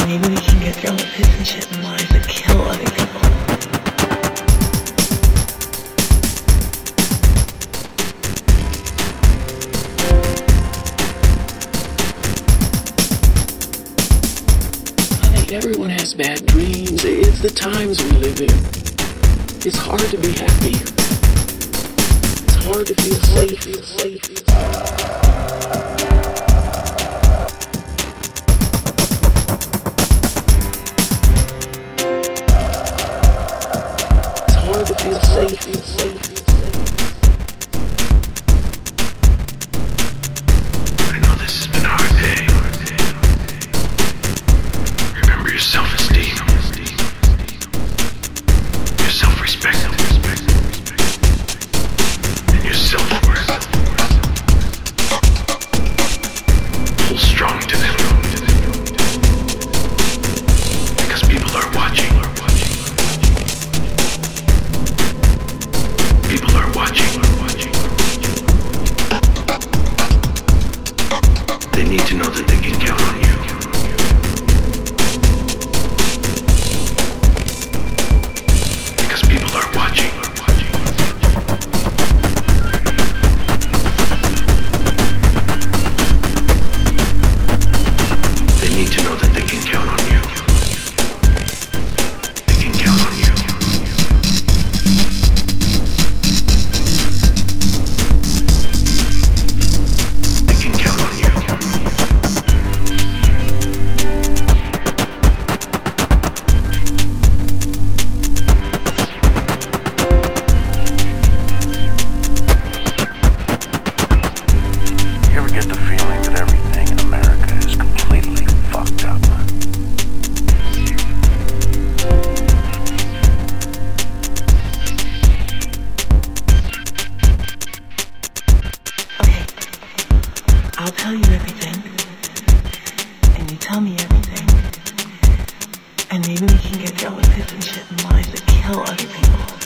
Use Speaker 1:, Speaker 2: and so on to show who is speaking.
Speaker 1: maybe we can get done with his and shit and lies that kill other people.
Speaker 2: I think everyone has bad dreams. It's the times we live in. It's hard to be happy. It's hard to feel safe. Feel safe.
Speaker 3: I know this has been a hard day. Remember your self-esteem, your self-respect, and your self-worth. Hold strong to them, because people are watching. People are watching. They need to know that they can count on you. Because people are watching. They need to know that they can count on you. They can count on you.
Speaker 1: I'll tell you everything, and you tell me everything, and maybe we can get done with this and shit and lies that kill other people.